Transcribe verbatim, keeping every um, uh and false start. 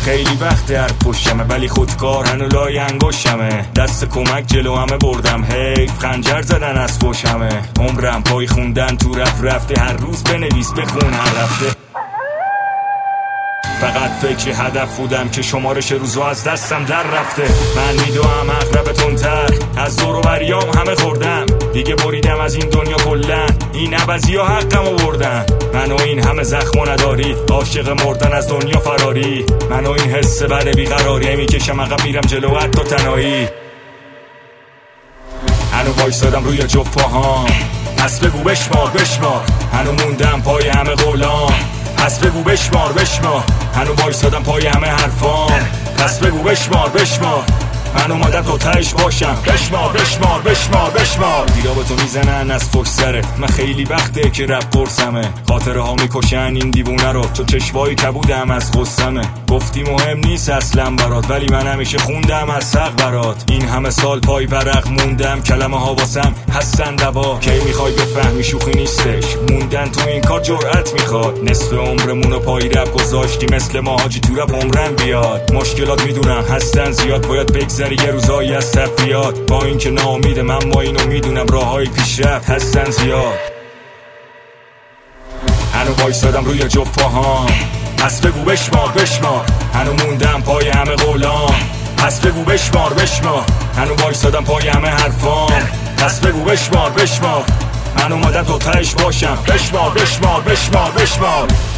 خیلی وقت هر پشتمه ولی خودکار هنو لای انگشتمه. دست کمک جلو همه بردم حیف خنجر زدن از پشتمه. عمرم پای خوندن تو رفت رفته، هر روز بنویس بخون هر رفته. فقط فکر هدف بودم که شمارش روزها از دستم در رفته. من میدوام اقرب تندتر از دور و بریام همه خوردم. دیگه بریدم از این دنیا کلن، این عوضی ها حقمو بردن. من و این همه زخم و نداری، عاشق مردن از دنیا فراری. من و این حس بد بیقراری، میکشم عقب میرم جلو حتی تنهایی. هنو وایسادم روی جفت پاهام، پس بگو بشمار بشمار. هنو موندم پای همه قولام، پس بگو بشمار بشمار. هنو وایسادم پای همه حرفام، پس بگو بشمار بشمار. من اومدم تو تهش باشم، بشمار بشمار بشمار بشمار. دیرا به تو میزنن از پشت سره، من خیلی وقته که رپ قرصمه. خاطره ها میکشن این دیوونه رو، تو چشمای کبودم از غصمه. گفتی مهم نیست اصلا برات، ولی من همیشه خوندم از حق برات. این همه سال پای ورق موندم، کلمه ها واسم هستن دوا. کی میخوای بفهمی شوخی نیستش، موندن تو این کار جرأت میخواد. نصف عمرمونو پای رپ گذاشتی، مثل ما حاجی تو رپ عمرم بیاد. مشکلات میدونم هستن زیاد، باید بگذری یه روزایی از تفریات. با این که ناامیده من با اینو میدونم، راههای پیشرفت هستن زیاد. هنو وایسادم روی جفت پاهام، پس بگو بشمار بشمار. هنو موندم پای همه قولام، پس بگو بشمار بشمار. هنو وایسادم پای همه حرفام، پس بگو بشمار بشمار. من اومدم تو تهش باشم، بشمار بشمار بشمار بشمار.